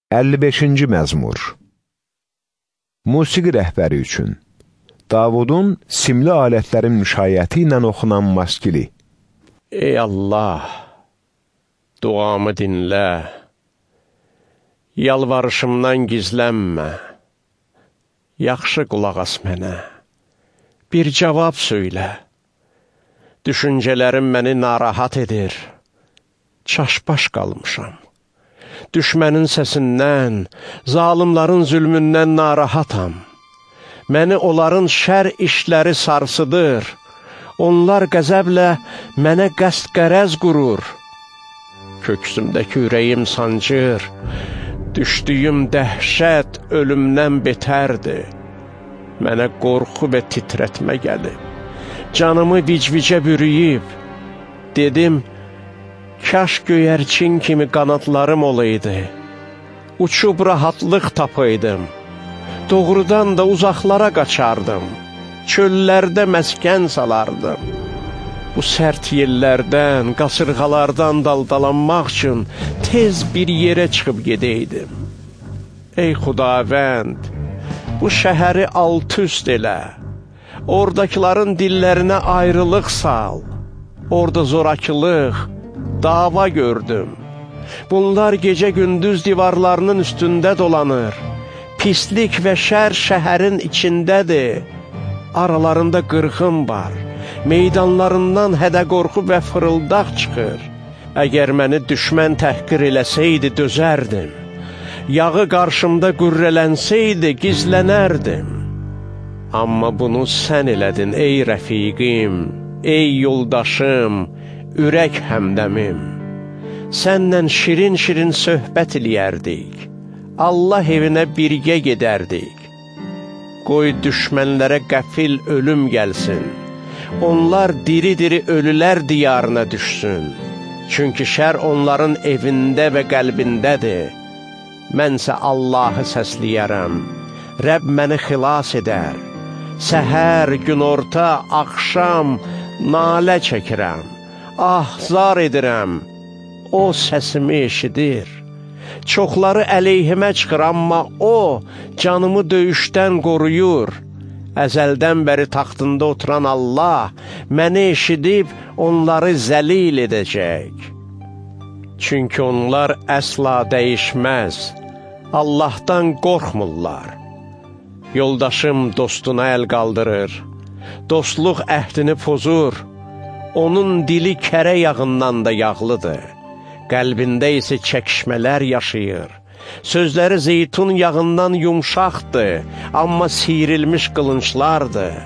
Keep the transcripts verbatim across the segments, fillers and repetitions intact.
əlli beşinci məzmur. Musiqi rəhbəri üçün Davudun simli alətlərin müşayiəti ilə oxunan maskili. Ey Allah, duamı dinlə, yalvarışımdan gizlənmə, yaxşı qulaq as mənə, bir cavab söylə. Düşüncələrim məni narahat edir, çaşbaş qalmışam. Düşmənin səsindən, zalimların zülmündən narahatam. Məni onların şər işləri sarsıdır. Onlar qəzəblə mənə qəsd qərəz qurur. Köksümdəki ürəyim sancır. Düşdüyüm dəhşət ölümdən betərdir. Mənə qorxu və titrətmə gəlib. Canımı vicvicə bürüyüb. Dedim, kaş göyərçin kimi qanadlarım olaydı. Uçub rahatlıq tapaydım. Doğrudan da uzaqlara qaçardım. Çöllərdə məskən salardım. Bu sərt yerlərdən, qasırğalardan daldalanmaq üçün tez bir yerə çıxıb gedəydim. Ey Xudavənd, bu şəhəri alt-üst elə. Oradakiların dillərinə ayrılıq sal. Orada zorakılıq, dava gördüm. Bunlar gecə-gündüz divarlarının üstündə dolanır. Pislik və şər şəhərin içindədir. Aralarında qırğın var. Meydanlarından hədə-qorxu və fırıldaq çıxır. Əgər məni düşmən təhqir eləsəydi, dözərdim. Yağı qarşımda qürrələnsəydi, gizlənərdim. Amma bunu sən elədin, ey rəfiqim, ey yoldaşım, ürək həmdəmim. Sənnən şirin-şirin söhbət eləyərdik. Allah evinə birgə gedərdik. Qoy düşmənlərə qəfil ölüm gəlsin. Onlar diri-diri ölülər diyarına düşsün. Çünki şər onların evində və qəlbindədir. Mənsə Allahı səsləyərəm. Rəbb məni xilas edər. Səhər, günorta, axşam nalə çəkirəm. Ah, zar edirəm. O səsimi eşidir. Çoxları əleyhimə çıxır, amma o canımı döyüşdən qoruyur. Əzəldən bəri taxtında oturan Allah məni eşidib onları zəlil edəcək. Çünki onlar əsla dəyişməz. Allahdan qorxmurlar. Yoldaşım dostuna əl qaldırır. Dostluq əhdini pozur. Onun dili kərə yağından da yağlıdır. Qəlbində isə çəkişmələr yaşayır. Sözləri zeytun yağından yumşaqdır, amma siyrilmiş qılınçlardır.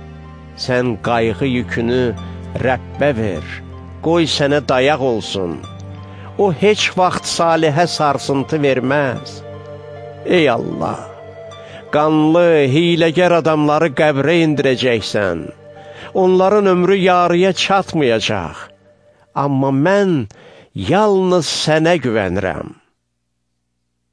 Sən qayğı yükünü Rəbbə ver, qoy sənə dayaq olsun. O heç vaxt salihə sarsıntı verməz. Ey Allah, qanlı, hiləgər adamları qəbrə indirəcəksən. Onların ömrü yarıya çatmayacaq. Amma mən yalnız sənə güvənirəm.